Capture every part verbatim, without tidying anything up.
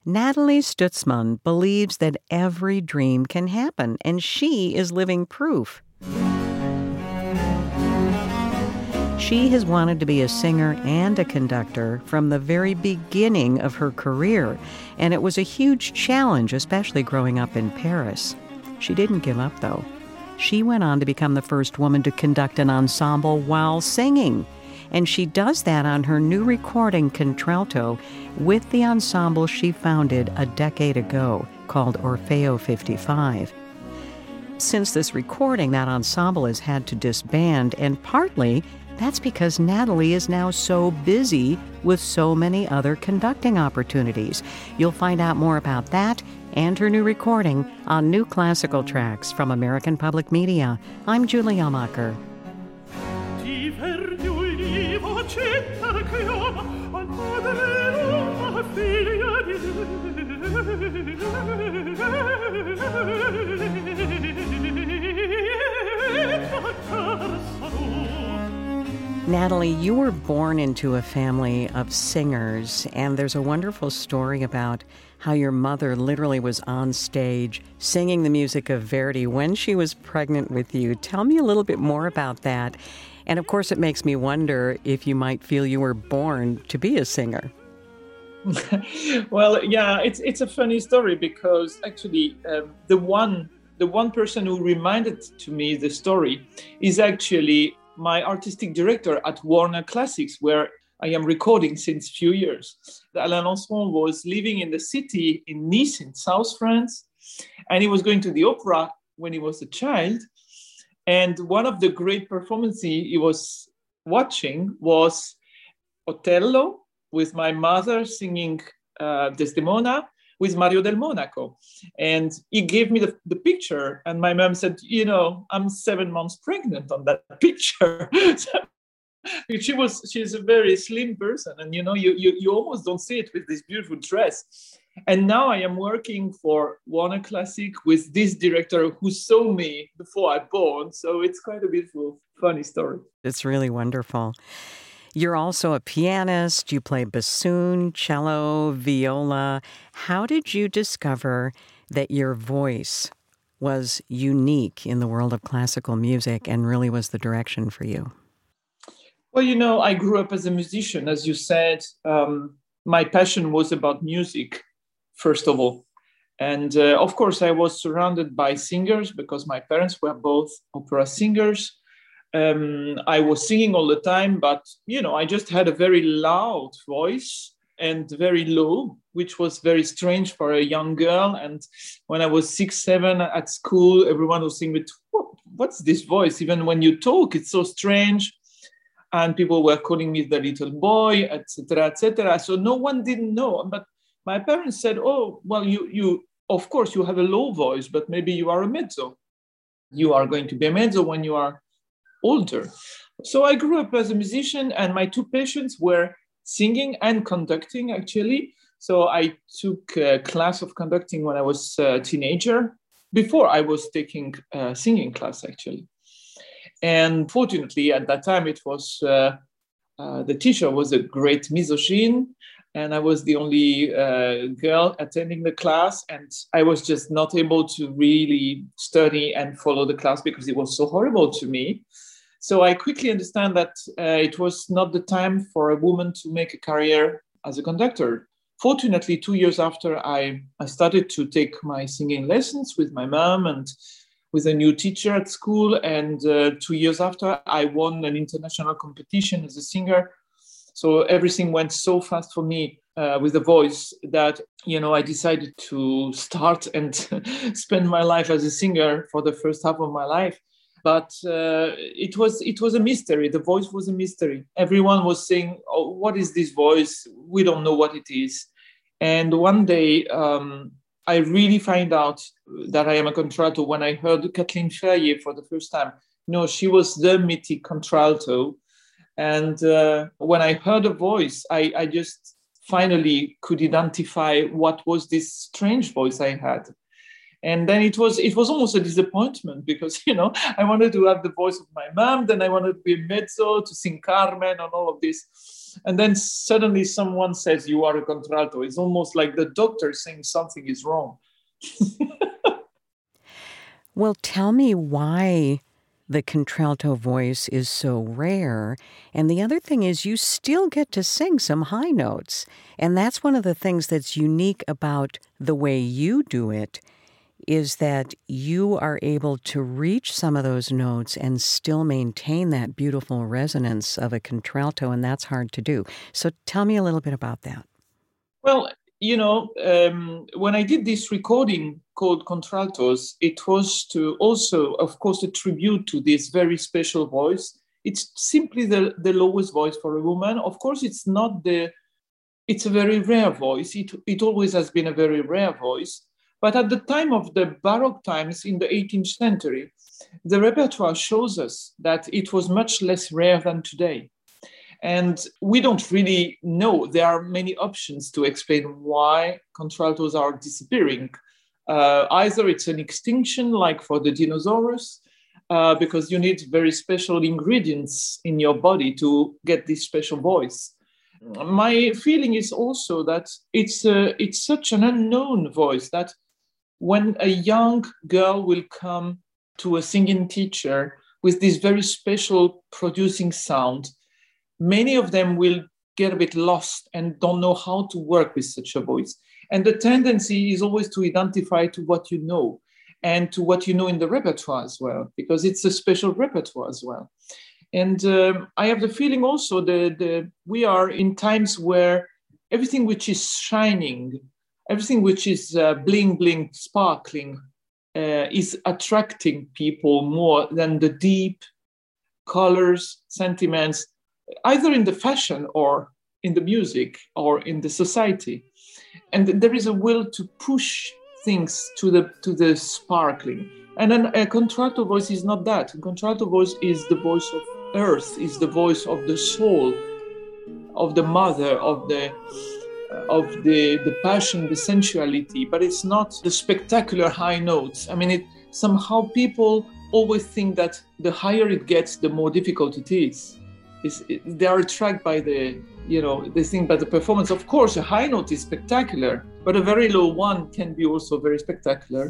Natalie Stutzman believes that every dream can happen, and she is living proof. She has wanted to be a singer and a conductor from the very beginning of her career, and it was a huge challenge, especially growing up in Paris. She didn't give up, though. She went on to become the first woman to conduct an ensemble while singing, and she does that on her new recording, Contralto, with the ensemble she founded a decade ago called Orfeo fifty-five. Since this recording, that ensemble has had to disband, and partly that's because Natalie is now so busy with so many other conducting opportunities. You'll find out more about that and her new recording on New Classical Tracks from American Public Media. I'm Julie Amacher. Natalie, you were born into a family of singers, and there's a wonderful story about how your mother literally was on stage singing the music of Verdi when she was pregnant with you. Tell me a little bit more about that. And of course, it makes me wonder if you might feel you were born to be a singer. Well, yeah, it's it's a funny story because actually um, the one the one person who reminded to me the story is actually my artistic director at Warner Classics, where I am recording since few years. Alain Lançon was living in the city in Nice, in South France, and he was going to the opera when he was a child. And one of the great performances he was watching was Otello, with my mother singing uh, Desdemona with Mario del Monaco. And he gave me the, the picture, and my mom said, you know, I'm seven months pregnant on that picture. So, she was, she's a very slim person, and you know, you, you, you almost don't see it with this beautiful dress. And now I am working for Warner Classic with this director who saw me before I born. So it's quite a beautiful, funny story. It's really wonderful. You're also a pianist. You play bassoon, cello, viola. How did you discover that your voice was unique in the world of classical music and really was the direction for you? Well, you know, I grew up as a musician. As you said, um, my passion was about music, first of all. And uh, of course, I was surrounded by singers because my parents were both opera singers. Um, I was singing all the time, but, you know, I just had a very loud voice and very low, which was very strange for a young girl. And when I was six, seven at school, everyone was saying, what, what's this voice? Even when you talk, it's so strange. And people were calling me the little boy, et cetera, et cetera. So no one didn't know. But my parents said, oh, well, you, you, of course, you have a low voice, but maybe you are a mezzo. You are going to be a mezzo when you are older. So I grew up as a musician, and my two passions were singing and conducting, actually. So I took a class of conducting when I was a teenager, before I was taking a singing class, actually. And fortunately, at that time, it was uh, uh, the teacher was a great misogyne, and I was the only uh, girl attending the class, and I was just not able to really study and follow the class because it was so horrible to me. So I quickly understand that uh, it was not the time for a woman to make a career as a conductor. Fortunately, two years after, I, I started to take my singing lessons with my mom and with a new teacher at school. And uh, two years after, I won an international competition as a singer. So everything went so fast for me uh, with the voice that, you know, I decided to start and spend my life as a singer for the first half of my life. But uh, it was it was a mystery. The voice was a mystery. Everyone was saying, oh, what is this voice? We don't know what it is. And one day, um, I really find out that I am a contralto when I heard Kathleen Ferrier for the first time. No, she was the mythic contralto. And uh, when I heard her voice, I, I just finally could identify what was this strange voice I had. And then it was it was almost a disappointment because, you know, I wanted to have the voice of my mom. Then I wanted to be a mezzo, to sing Carmen and all of this. And then suddenly someone says you are a contralto. It's almost like the doctor saying something is wrong. Well, tell me why the contralto voice is so rare. And the other thing is you still get to sing some high notes. And that's one of the things that's unique about the way you do it, is that you are able to reach some of those notes and still maintain that beautiful resonance of a contralto, and that's hard to do. So tell me a little bit about that. Well, you know, um, when I did this recording called Contraltos, it was to also, of course, a tribute to this very special voice. It's simply the, the lowest voice for a woman. Of course, it's not the, it's a very rare voice. It, it always has been a very rare voice. But at the time of the Baroque times in the eighteenth century, the repertoire shows us that it was much less rare than today. And we don't really know. There are many options to explain why contraltos are disappearing. Uh, either it's an extinction, like for the dinosaurs, uh, because you need very special ingredients in your body to get this special voice. My feeling is also that it's, a, it's such an unknown voice that when a young girl will come to a singing teacher with this very special producing sound, many of them will get a bit lost and don't know how to work with such a voice. And the tendency is always to identify to what you know and to what you know in the repertoire as well, because it's a special repertoire as well. And um, I have the feeling also that the, we are in times where everything which is shining, everything which is uh, bling, bling, sparkling, uh, is attracting people more than the deep colors, sentiments, either in the fashion or in the music or in the society. And there is a will to push things to the to the sparkling. And then a contralto voice is not that. A contralto voice is the voice of earth, is the voice of the soul, of the mother, of the of the, the passion, the sensuality, but it's not the spectacular high notes. I mean, it somehow people always think that the higher it gets, the more difficult it is. It's, it, they are attracted by the, you know, they think by the performance. Of course, a high note is spectacular, but a very low one can be also very spectacular.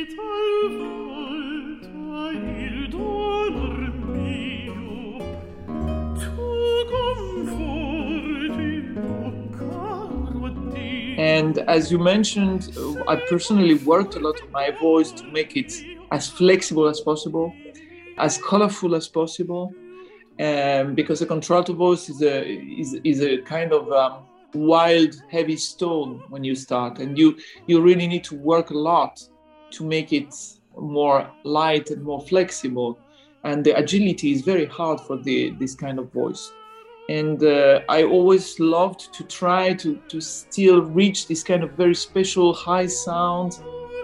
And as you mentioned, I personally worked a lot on my voice to make it as flexible as possible, as colorful as possible, um, because a contralto voice is a is, is a kind of um, wild, heavy stone when you start, and you you really need to work a lot to make it more light and more flexible. And the agility is very hard for the this kind of voice. And uh, I always loved to try to, to still reach this kind of very special high sound.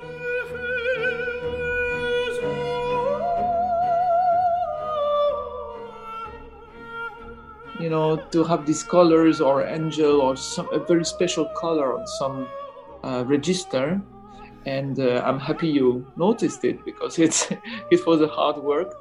You know, to have these colors or angel or some, a very special color on some uh, register. And uh, I'm happy you noticed it, because it's, it was a hard work.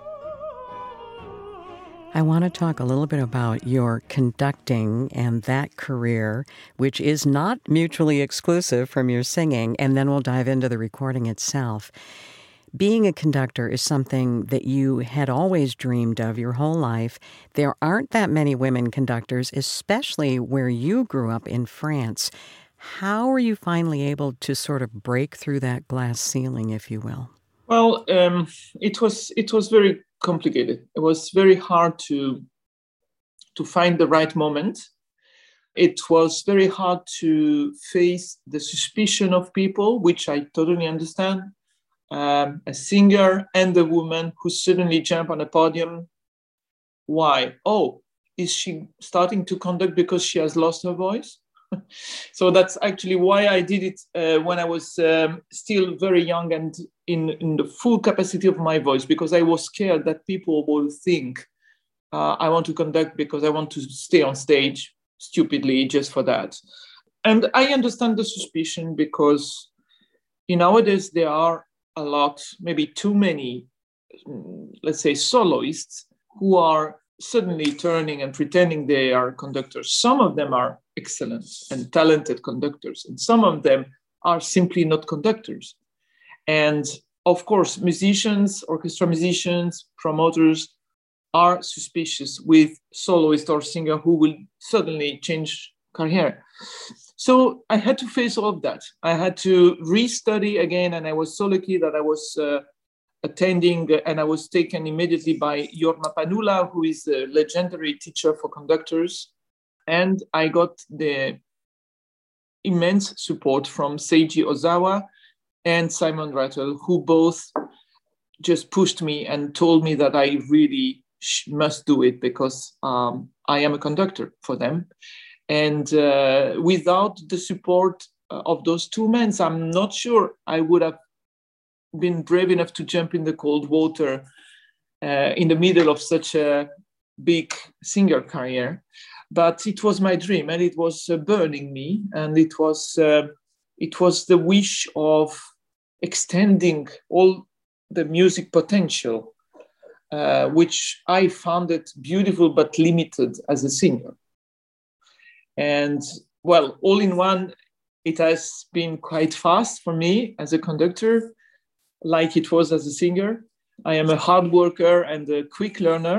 I want to talk a little bit about your conducting and that career, which is not mutually exclusive from your singing, and then we'll dive into the recording itself. Being a conductor is something that you had always dreamed of your whole life. There aren't that many women conductors, especially where you grew up in France. How were you finally able to sort of break through that glass ceiling, if you will? Well, um, it was it was very complicated. It was very hard to to find the right moment. It was very hard to face the suspicion of people, which I totally understand. Um, a singer and a woman who suddenly jump on a podium. Why? Oh, is she starting to conduct because she has lost her voice? So that's actually why I did it uh, when I was um, still very young and in, in the full capacity of my voice, because I was scared that people will think uh, I want to conduct because I want to stay on stage stupidly just for that. And I understand the suspicion, because in nowadays there are a lot, maybe too many, let's say, soloists who are suddenly turning and pretending they are conductors. Some of them are excellent and talented conductors, and some of them are simply not conductors. And of course, musicians, orchestra musicians, promoters are suspicious with soloist or singer who will suddenly change career. So I had to face all of that. I had to restudy again, and I was so lucky that I was uh, attending, uh, and I was taken immediately by Jorma Panula, who is a legendary teacher for conductors. And I got the immense support from Seiji Ozawa and Simon Rattle, who both just pushed me and told me that I really sh- must do it because um, I am a conductor for them. And uh, without the support of those two men, I'm not sure I would have been brave enough to jump in the cold water uh, in the middle of such a big singer career. But it was my dream, and it was uh, burning me, and it was uh, it was the wish of extending all the music potential, uh, which I found it beautiful but limited as a singer. And well, all in one, it has been quite fast for me as a conductor, like it was as a singer. I am a hard worker and a quick learner,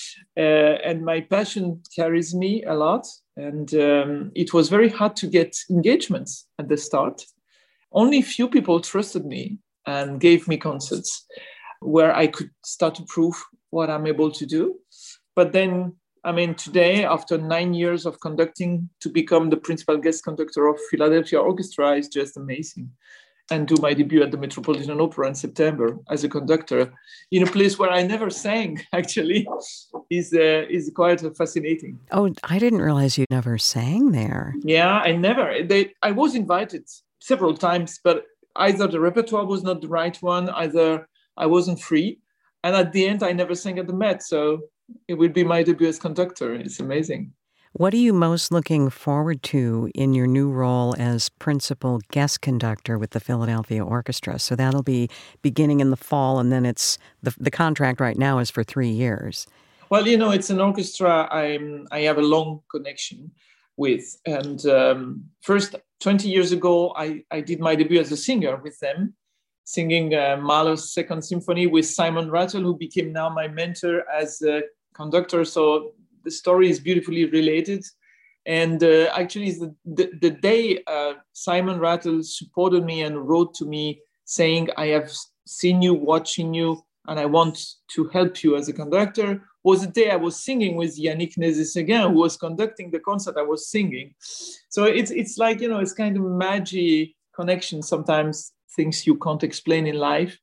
uh, and my passion carries me a lot. And um, it was very hard to get engagements at the start. Only few people trusted me and gave me concerts where I could start to prove what I'm able to do. But then, I mean, today, after nine years of conducting, to become the principal guest conductor of Philadelphia Orchestra is just amazing. And do my debut at the Metropolitan Opera in September as a conductor in a place where I never sang, actually, is uh, is quite fascinating. Oh, I didn't realize you never sang there. Yeah, I never. They, I was invited several times, but either the repertoire was not the right one, either I wasn't free. And at the end, I never sang at the Met. So it will be my debut as conductor. It's amazing. What are you most looking forward to in your new role as principal guest conductor with the Philadelphia Orchestra? So that'll be beginning in the fall, and then it's the the contract right now is for three years. Well, you know, it's an orchestra I'm I have a long connection with. And um, first, twenty years ago, I, I did my debut as a singer with them, singing uh, Mahler's Second Symphony with Simon Rattle, who became now my mentor as a conductor. So the story is beautifully related. And uh, actually, the, the, the day uh, Simon Rattle supported me and wrote to me saying, I have seen you, watching you, and I want to help you as a conductor, was the day I was singing with Yannick Nézet-Séguin, who was conducting the concert I was singing. So it's it's like, you know, it's kind of magic connection, sometimes things you can't explain in life.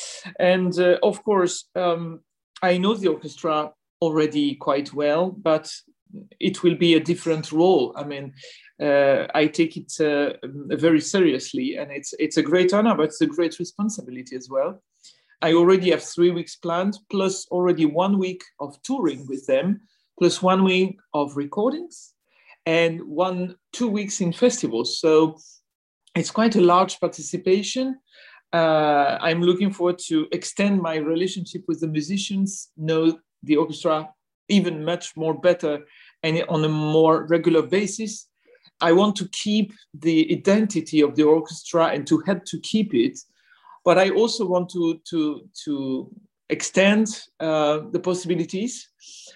And uh, of course, um, I know the orchestra already quite well, but it will be a different role. I mean, uh, I take it uh, very seriously, and it's it's a great honor, but it's a great responsibility as well. I already have three weeks planned, plus already one week of touring with them, plus one week of recordings, and one two weeks in festivals. So it's quite a large participation. Uh, I'm looking forward to extend my relationship with the musicians, know the orchestra even much more better and on a more regular basis. I want to keep the identity of the orchestra and to help to keep it. But I also want to, to, to extend uh, the possibilities.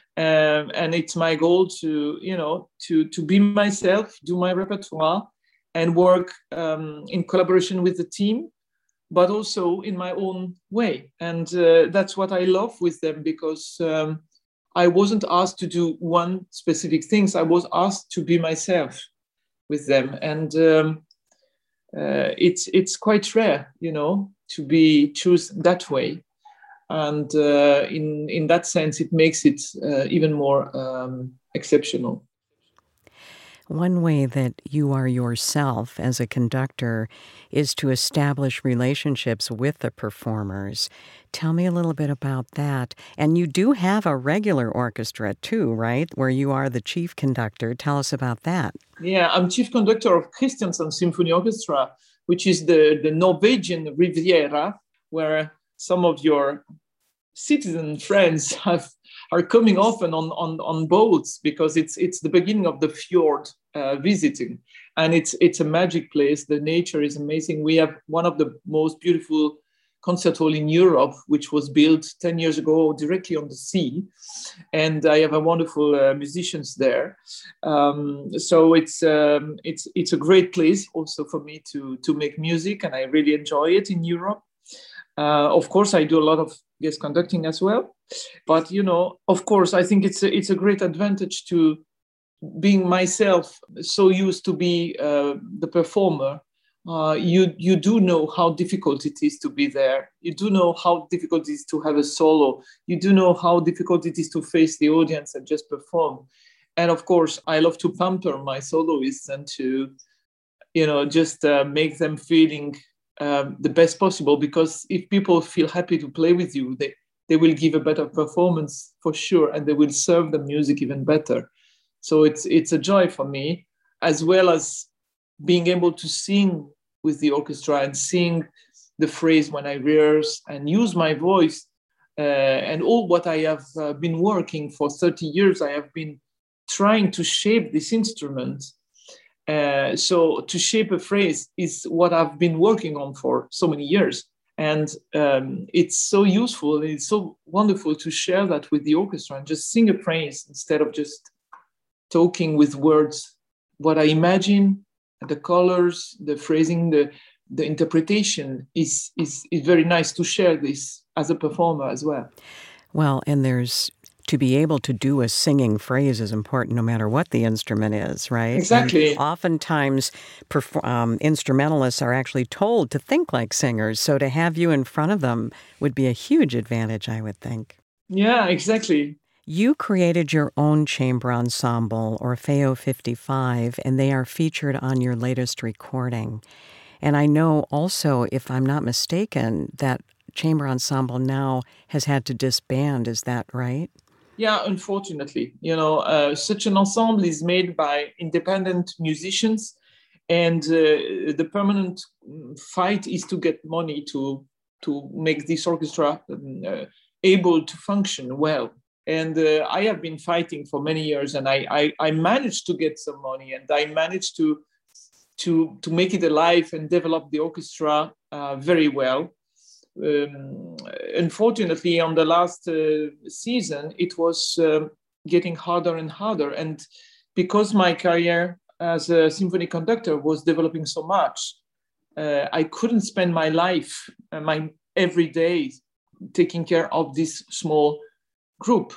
Um, and it's my goal to, you know, to, to be myself, do my repertoire, and work um, in collaboration with the team, but also in my own way. And uh, that's what I love with them, because um, I wasn't asked to do one specific thing. I was asked to be myself with them. And um, uh, it's it's quite rare, you know, to be chosen that way. And uh, in, in that sense, it makes it uh, even more um, exceptional. One way that you are yourself as a conductor is to establish relationships with the performers. Tell me a little bit about that. And you do have a regular orchestra too, right? Where you are the chief conductor. Tell us about that. Yeah, I'm chief conductor of Kristiansand Symphony Orchestra, which is the, the Norwegian Riviera, where some of your citizen friends have are coming often on, on, on boats because it's it's the beginning of the fjord uh, visiting, and it's it's a magic place. The nature is amazing. We have one of the most beautiful concert hall in Europe, which was built ten years ago directly on the sea, and I have a wonderful uh, musicians there. Um, so it's um, it's it's a great place also for me to to make music, and I really enjoy it in Europe. Uh, of course, I do a lot of guest conducting as well, but you know, of course, I think it's a, it's a great advantage to being myself so used to be uh, the performer. Uh, you you do know how difficult it is to be there. You do know how difficult it is to have a solo. You do know how difficult it is to face the audience and just perform. And of course, I love to pamper my soloists and to, you know, just uh, make them feeling um, the best possible. Because if people feel happy to play with you, they they will give a better performance for sure, and they will serve the music even better. So it's it's a joy for me, as well as being able to sing with the orchestra and sing the phrase when I rehearse and use my voice uh, and all what I have uh, been working for thirty years. I have been trying to shape this instrument. Uh, so to shape a phrase is what I've been working on for so many years. And um, it's so useful. It's so wonderful to share that with the orchestra and just sing a phrase instead of just talking with words. What I imagine, the colors, the phrasing, the, the interpretation is, is, is very nice to share this as a performer as well. Well, and there's to be able to do a singing phrase is important no matter what the instrument is, right? Exactly. And oftentimes, perf- um, instrumentalists are actually told to think like singers, so to have you in front of them would be a huge advantage, I would think. Yeah, exactly. You created your own chamber ensemble, Orfeo fifty-five, and they are featured on your latest recording. And I know also, if I'm not mistaken, that chamber ensemble now has had to disband. Is that right? Yeah, unfortunately. You know, uh, such an ensemble is made by independent musicians, and uh, the permanent fight is to get money to, to make this orchestra um, uh, able to function well. And uh, I have been fighting for many years, and I, I, I managed to get some money, and I managed to, to, to make it alive and develop the orchestra uh, very well. Um, unfortunately, on the last uh, season, it was uh, getting harder and harder. And because my career as a symphony conductor was developing so much, uh, I couldn't spend my life, uh, my every day, taking care of this small group,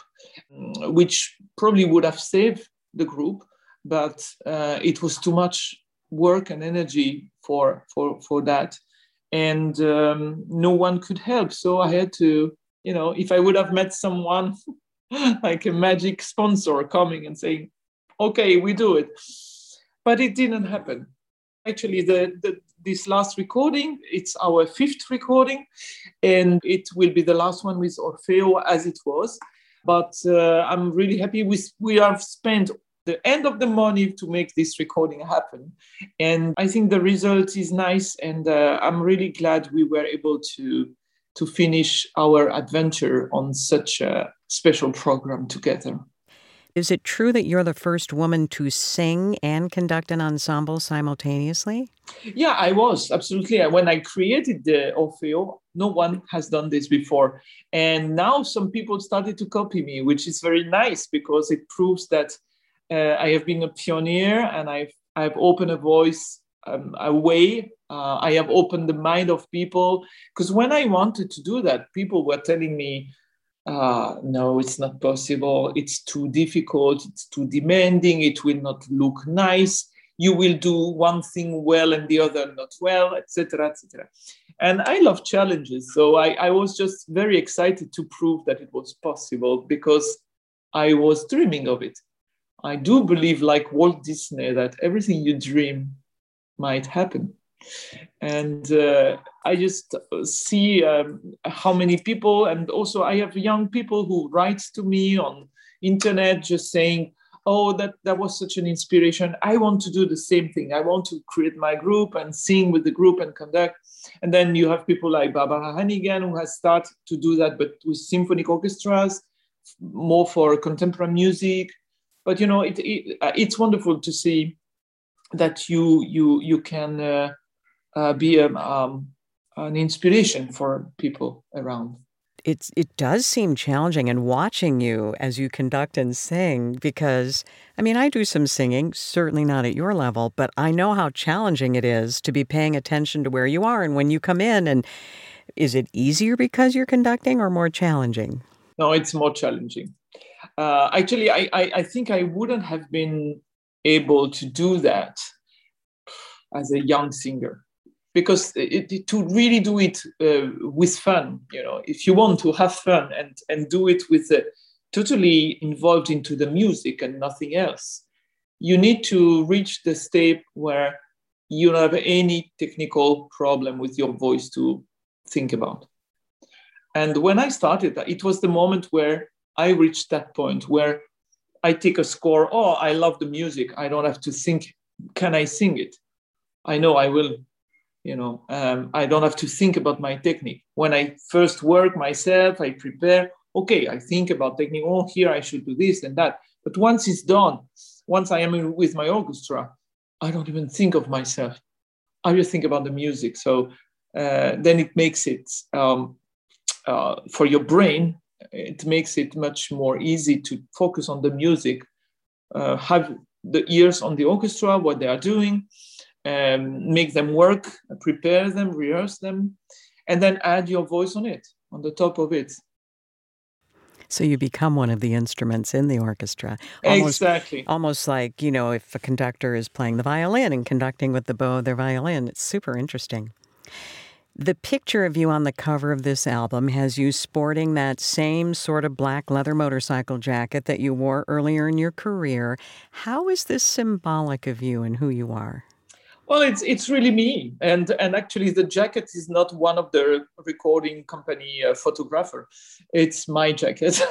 which probably would have saved the group, but uh, it was too much work and energy for for for that, and um, no one could help. So I had to, you know, if I would have met someone like a magic sponsor coming and saying, "Okay, we do it," but it didn't happen. Actually, the, the this last recording, it's our fifth recording, and it will be the last one with Orfeo as it was. But uh, I'm really happy with we have spent the end of the money to make this recording happen. And I think the result is nice, and uh, I'm really glad we were able to, to finish our adventure on such a special program together. Is it true that you're the first woman to sing and conduct an ensemble simultaneously? Yeah, I was, absolutely. When I created the Orfeo, no one has done this before. And now some people started to copy me, which is very nice because it proves that uh, I have been a pioneer, and I've, I've opened a voice, um, a way. Uh, I have opened the mind of people. Because when I wanted to do that, people were telling me, Uh, no, it's not possible. It's too difficult. It's too demanding. It will not look nice. You will do one thing well and the other not well, et cetera, et cetera. And I love challenges. So I, I was just very excited to prove that it was possible because I was dreaming of it. I do believe, like Walt Disney, that everything you dream might happen. And uh, I just see um, how many people, and also I have young people who write to me on internet just saying, oh, that, that was such an inspiration. I want to do the same thing. I want to create my group and sing with the group and conduct. And then you have people like Barbara Hannigan, who has started to do that, but with symphonic orchestras, more for contemporary music. But, you know, it, it it's wonderful to see that you you you can uh, uh, be a, um, an inspiration for people around. It's, it does seem challenging, and watching you as you conduct and sing, because, I mean, I do some singing, certainly not at your level, but I know how challenging it is to be paying attention to where you are and when you come in. And is it easier because you're conducting, or more challenging? No, it's more challenging. Uh, actually, I, I, I think I wouldn't have been able to do that as a young singer. Because it, it, to really do it uh, with fun, you know, if you want to have fun and, and do it with uh, totally involved into the music and nothing else, you need to reach the state where you don't have any technical problem with your voice to think about. And when I started, it was the moment where I reached that point where I take a score. Oh, I love the music. I don't have to think, can I sing it? I know I will. You know, um, I don't have to think about my technique. When I first work myself, I prepare, okay, I think about technique, oh, here I should do this and that. But once it's done, once I am in, with my orchestra, I don't even think of myself. I just think about the music. So uh, then it makes it, um, uh, for your brain, it makes it much more easy to focus on the music, uh, have the ears on the orchestra, what they are doing, Um, make them work, prepare them, rehearse them, and then add your voice on it, on the top of it. So you become one of the instruments in the orchestra. Almost, exactly. Almost like, you know, if a conductor is playing the violin and conducting with the bow of their violin. It's super interesting. The picture of you on the cover of this album has you sporting that same sort of black leather motorcycle jacket that you wore earlier in your career. How is this symbolic of you and who you are? Well, it's it's really me, and and actually the jacket is not one of the recording company uh, photographer. It's my jacket,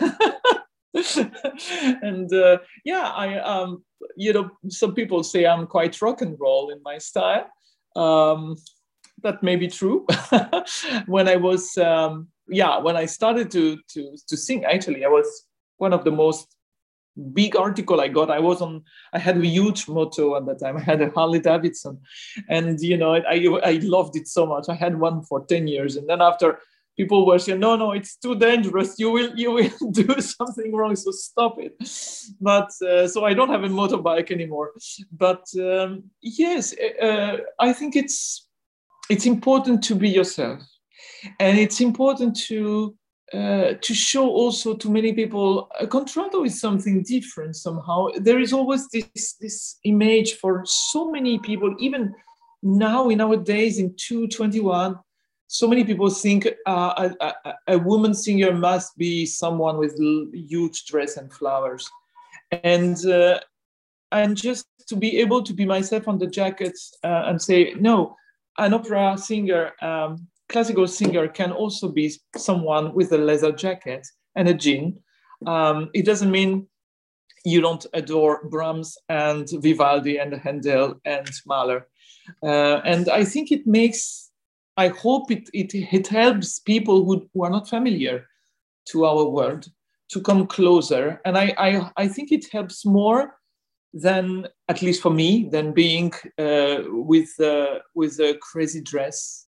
and uh, yeah, I um you know, some people say I'm quite rock and roll in my style. Um, that may be true. When I was um, yeah, when I started to to to sing, actually, I was one of the most big article I got. I was on, I had a huge moto at that time. I had a Harley Davidson, and, you know, I, I loved it so much. I had one for ten years. And then after, people were saying, no, no, it's too dangerous. You will, you will do something wrong. So stop it. But uh, so I don't have a motorbike anymore. But um, yes, uh, I think it's, it's important to be yourself. And it's important to, Uh, to show also to many people, a contralto is something different somehow. There is always this, this image for so many people, even now in our days in two twenty-one, so many people think uh, a, a, a woman singer must be someone with huge dress and flowers. And, uh, and just to be able to be myself on the jacket uh, and say, no, an opera singer, um, classical singer can also be someone with a leather jacket and a jean. Um, it doesn't mean you don't adore Brahms and Vivaldi and Handel and Mahler. Uh, and I think it makes, I hope it, it, it helps people who, who are not familiar to our world to come closer. And I, I, I think it helps more than, at least for me, than being uh, with, uh, with a crazy dress,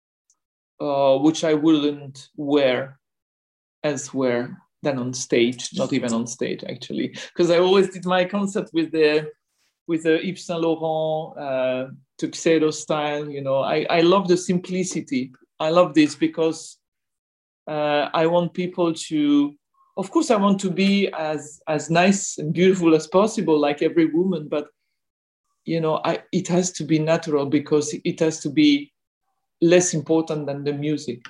Uh, which I wouldn't wear elsewhere than on stage, not even on stage, actually. Because I always did my concert with the with the Yves Saint Laurent uh, tuxedo style. You know, I, I love the simplicity. I love this because uh, I want people to, of course, I want to be as, as nice and beautiful as possible, like every woman. But, you know, I, it has to be natural because it has to be less important than the music.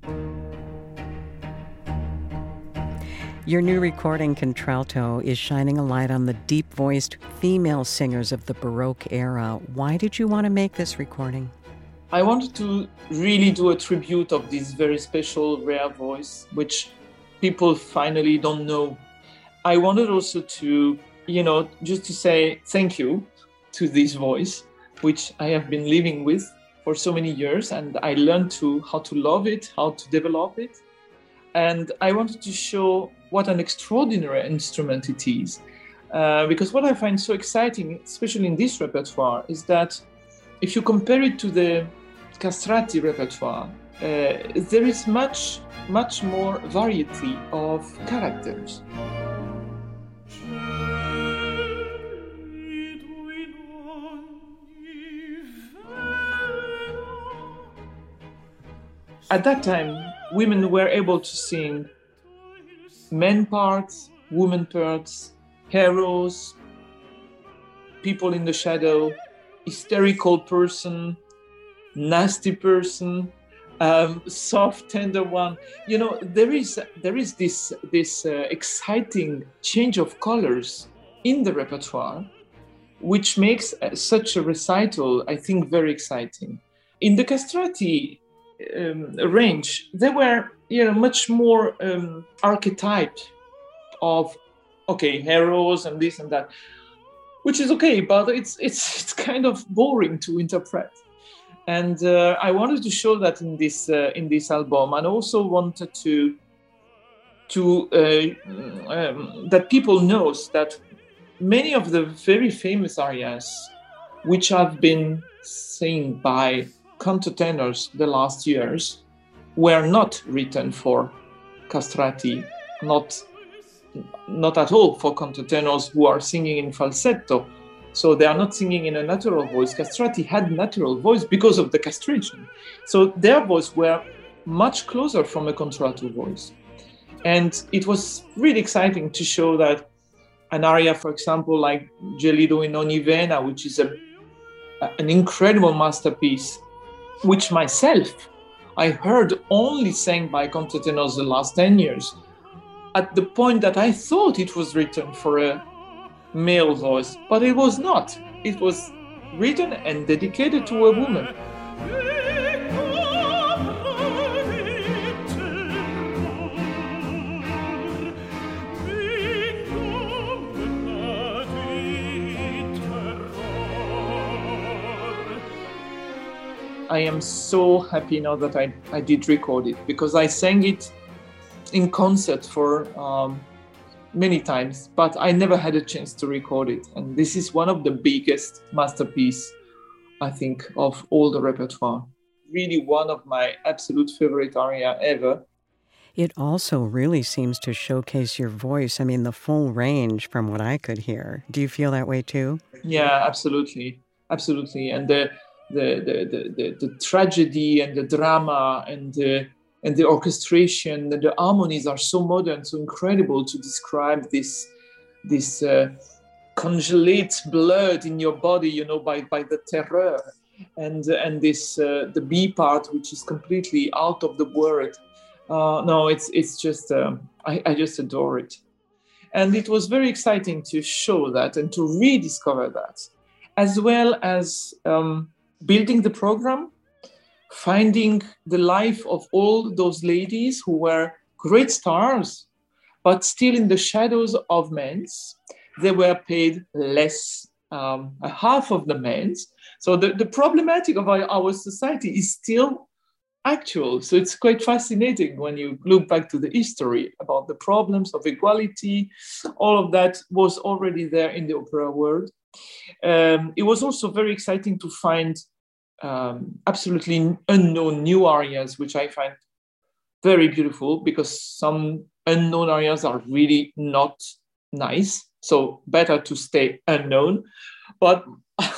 Your new recording, Contralto, is shining a light on the deep-voiced female singers of the Baroque era. Why did you want to make this recording? I wanted to really do a tribute of this very special, rare voice, which people finally don't know. I wanted also to you know, just to say thank you to this voice, which I have been living with for so many years, and I learned to how to love it, how to develop it. And I wanted to show what an extraordinary instrument it is. Uh, because what I find so exciting, especially in this repertoire, is that if you compare it to the castrati repertoire, uh, there is much, much more variety of characters. At that time, women were able to sing men parts, women parts, heroes, people in the shadow, hysterical person, nasty person, um, soft, tender one. You know, there is there is this this uh, exciting change of colors in the repertoire, which makes uh, such a recital, I think, very exciting. In the castrati um, range, there were, you know, much more um, archetype of, okay, heroes and this and that, which is okay, but it's it's it's kind of boring to interpret. And uh, I wanted to show that in this uh, in this album, and also wanted to to uh, um, that people knows that many of the very famous arias, which have been sung by countertenors the last years, were not written for castrati, not not at all for countertenors who are singing in falsetto. So they are not singing in a natural voice. Castrati had natural voice because of the castration. So their voice were much closer from a contralto voice. And it was really exciting to show that an aria, for example, like Gelido in ogni vena, which is a, an incredible masterpiece, which myself, I heard only sang by countertenors the last ten years, at the point that I thought it was written for a male voice, but it was not. It was written and dedicated to a woman. I am so happy now that I, I did record it, because I sang it in concert for um, many times, but I never had a chance to record it. And this is one of the biggest masterpieces, I think, of all the repertoire. Really one of my absolute favorite aria ever. It also really seems to showcase your voice. I mean, the full range from what I could hear. Do you feel that way too? Yeah, absolutely. Absolutely. And the the the the, the, the tragedy and the drama and the and the orchestration and the harmonies are so modern, so incredible to describe this this uh, congelate blood in your body, you know, by, by the terror, and and this uh, the B part, which is completely out of the word. Uh, no, it's it's just um, I, I just adore it, and it was very exciting to show that and to rediscover that, as well as um, building the program. Finding the life of all those ladies who were great stars, but still in the shadows of men's. They were paid less, um, a half of the men's. So the, the problematic of our, our society is still actual. So it's quite fascinating when you look back to the history about the problems of equality. All of that was already there in the opera world. Um, it was also very exciting to find Um, absolutely unknown new arias, which I find very beautiful, because some unknown arias are really not nice. So better to stay unknown. But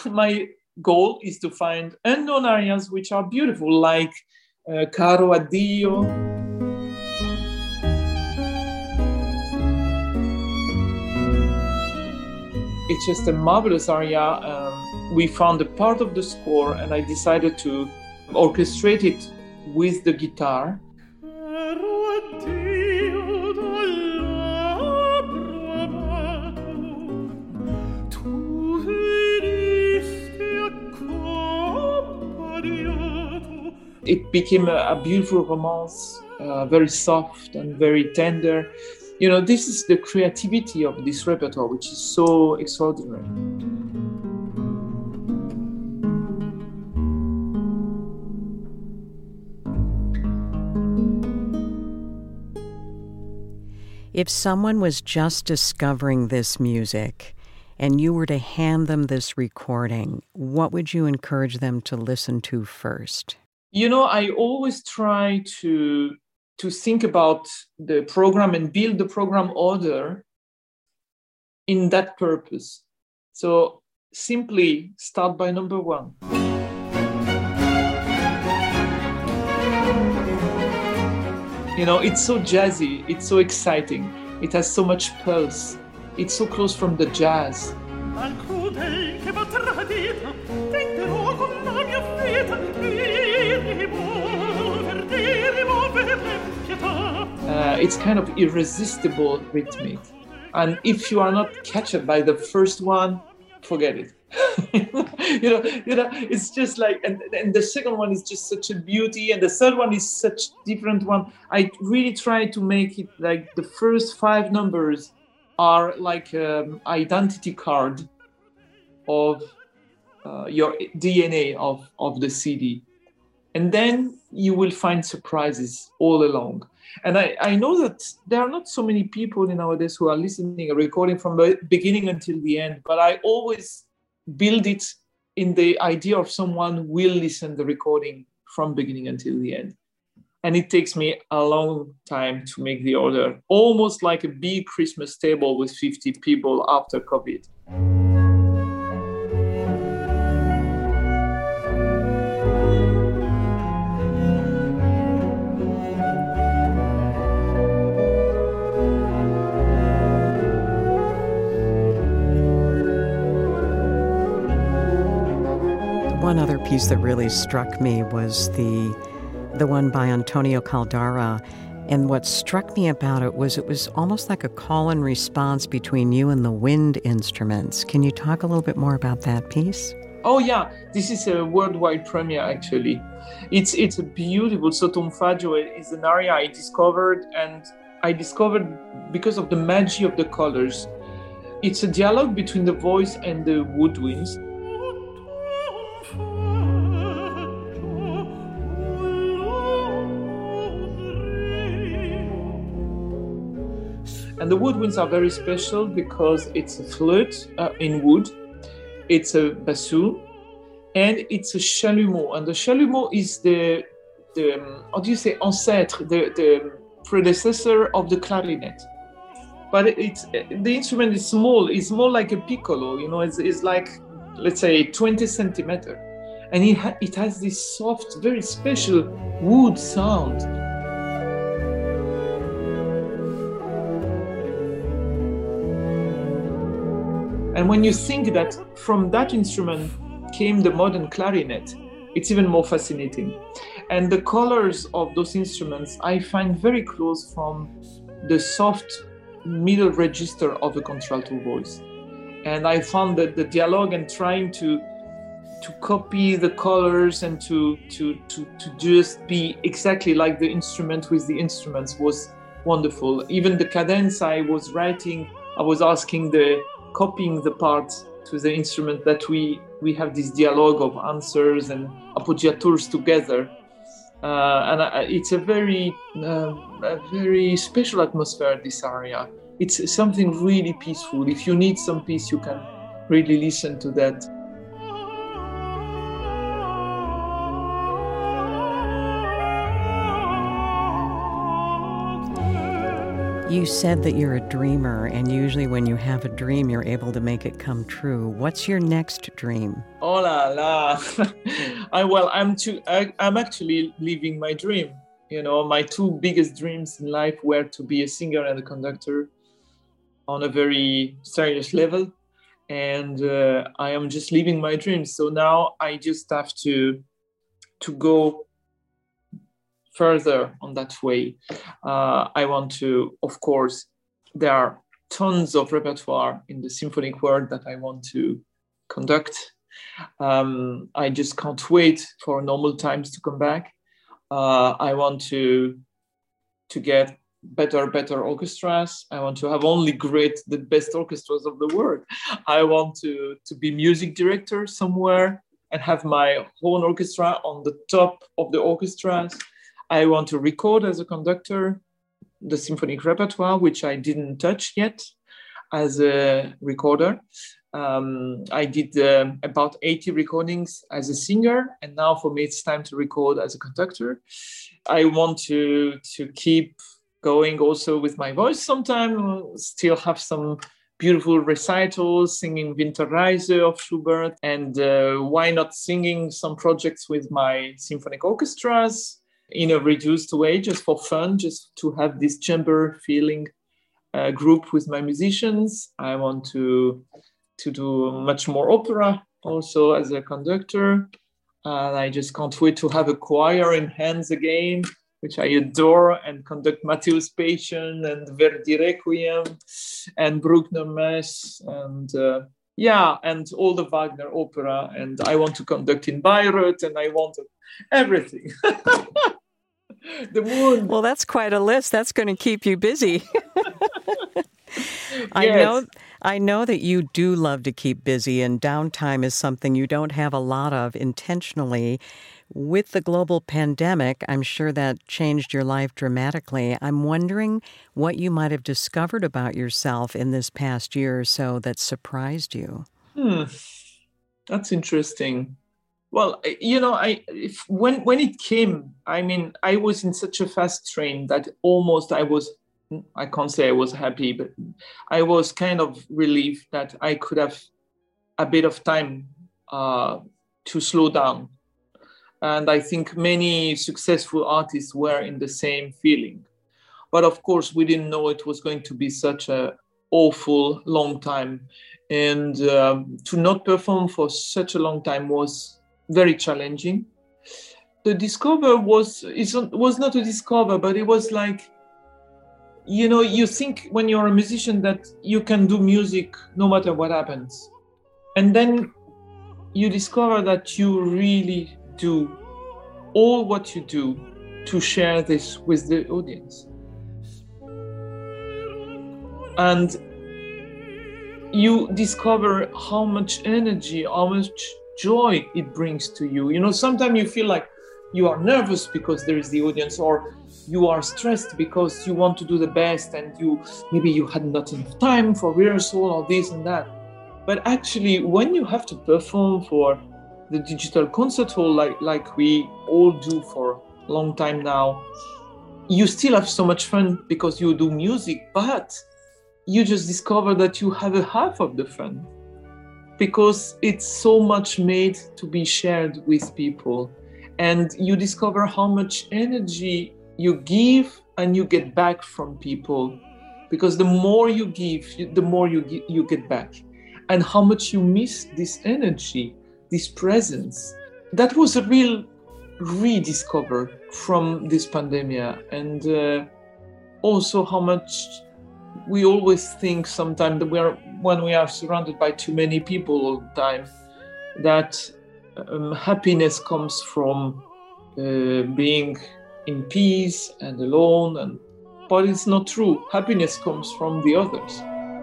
my goal is to find unknown arias which are beautiful, like uh, Caro Addio. It's just a marvelous aria. Um, we found a part of the score and I decided to orchestrate it with the guitar. It became a, a beautiful romance, uh, very soft and very tender. You know, this is the creativity of this repertoire, which is so extraordinary. If someone was just discovering this music and you were to hand them this recording, what would you encourage them to listen to first? You know, I always try to, to think about the program and build the program order in that purpose. So simply start by number one. You know, it's so jazzy, it's so exciting, it has so much pulse, it's so close from the jazz. Uh, it's kind of irresistible rhythmic. And if you are not captured by the first one, forget it. you know, you know, it's just like, and, and the second one is just such a beauty, and the third one is such different one. I really try to make it like the first five numbers are like an identity card of uh, your D N A of, of the C D. And then you will find surprises all along. And I, I know that there are not so many people nowadays who are listening or recording from the beginning until the end, but I always build it in the idea of someone will listen the recording from beginning until the end. And it takes me a long time to make the order, almost like a big Christmas table with fifty people after COVID. One other piece that really struck me was the the one by Antonio Caldara. And what struck me about it was it was almost like a call and response between you and the wind instruments. Can you talk a little bit more about that piece? Oh yeah, this is a worldwide premiere actually. It's it's a beautiful Sotto un Faggio is an aria I discovered, and I discovered because of the magic of the colors. It's a dialogue between the voice and the woodwinds. And the woodwinds are very special because it's a flute uh, in wood, it's a bassoon, and it's a chalumeau. And the chalumeau is the, the um, how do you say, ancêtre, the, the predecessor of the clarinet. But it's the instrument is small, it's more like a piccolo, you know, it's, it's like, let's say, twenty centimeter. And it, ha- it has this soft, very special wood sound. And when you think that from that instrument came the modern clarinet, it's even more fascinating. And the colors of those instruments I find very close from the soft middle register of a contralto voice. And I found that the dialogue and trying to to copy the colors and to, to, to, to just be exactly like the instrument with the instruments was wonderful. Even the cadence I was writing, I was asking the copying the parts to the instrument that we we have this dialogue of answers and appoggiatures together, uh, and I, it's a very uh, a very special atmosphere. This aria, it's something really peaceful. If you need some peace, you can really listen to that. You said that you're a dreamer, and usually when you have a dream, you're able to make it come true. What's your next dream? Oh la la! I, well, I'm too, I, I'm actually living my dream. You know, my two biggest dreams in life were to be a singer and a conductor on a very serious level, and uh, I am just living my dreams. So now I just have to to go further on that way. Uh, I want to, of course, there are tons of repertoire in the symphonic world that I want to conduct. Um, I just can't wait for normal times to come back. Uh, I want to to get better, better orchestras. I want to have only great, the best orchestras of the world. I want to, to be music director somewhere and have my own orchestra on the top of the orchestras. I want to record as a conductor the symphonic repertoire, which I didn't touch yet as a recorder. Um, I did uh, about eighty recordings as a singer, and now for me it's time to record as a conductor. I want to, to keep going also with my voice sometime, still have some beautiful recitals, singing Winterreise of Schubert, and uh, why not singing some projects with my symphonic orchestras in a reduced way, just for fun, just to have this chamber feeling uh, group with my musicians. I want to, to do much more opera also as a conductor. And I just can't wait to have a choir in hands again, which I adore, and conduct Matthäus Passion and Verdi Requiem and Bruckner Mass and uh, yeah, and all the Wagner opera. And I want to conduct in Bayreuth, and I want everything. The moon. Well, that's quite a list. That's going to keep you busy. I Yes. know I know that you do love to keep busy, and downtime is something you don't have a lot of intentionally. With the global pandemic, I'm sure that changed your life dramatically. I'm wondering what you might have discovered about yourself in this past year or so that surprised you. Hmm. That's interesting. Well, I- you know, I if, when when it came, I mean, I was in such a fast train that almost I was, I can't say I was happy, but I was kind of relieved that I could have a bit of time uh, to slow down. And I think many successful artists were in the same feeling. But of course, we didn't know it was going to be such a awful long time. And um, to not perform for such a long time was very challenging. The discover was, it was not a discover, but it was like, you know, you think when you're a musician that you can do music no matter what happens. And then you discover that you really do all what you do to share this with the audience. And you discover how much energy, how much joy it brings to you. You know, sometimes you feel like you are nervous because there is the audience, or you are stressed because you want to do the best and you maybe you had not enough time for rehearsal or this and that. But actually, when you have to perform for the digital concert hall, like, like we all do for a long time now, you still have so much fun because you do music, but you just discover that you have a half of the fun because it's so much made to be shared with people. And you discover how much energy you give and you get back from people, because the more you give, the more you you get back, and how much you miss this energy, this presence. That was a real rediscover from this pandemic. And uh, also how much we always think sometimes that we are, when we are surrounded by too many people all the time, that um, happiness comes from uh, being in peace and alone. And but it's not true. Happiness comes from the others.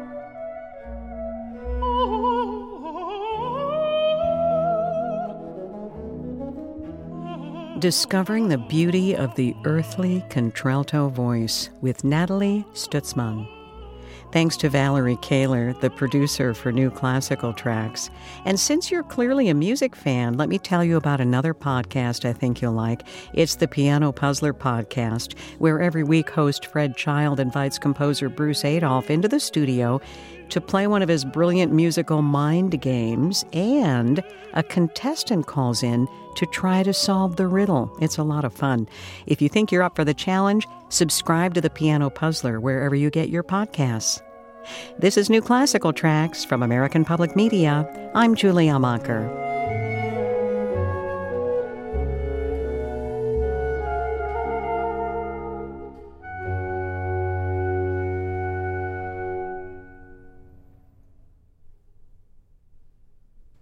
Discovering the beauty of the earthly contralto voice with Natalie Stutzman. Thanks to Valerie Kaler, the producer for New Classical Tracks. And since you're clearly a music fan, let me tell you about another podcast I think you'll like. It's the Piano Puzzler Podcast, where every week host Fred Child invites composer Bruce Adolphe into the studio to play one of his brilliant musical mind games, and a contestant calls in to try to solve the riddle. It's a lot of fun. If you think you're up for the challenge, subscribe to the Piano Puzzler wherever you get your podcasts. This is New Classical Tracks from American Public Media. I'm Julie Amacher.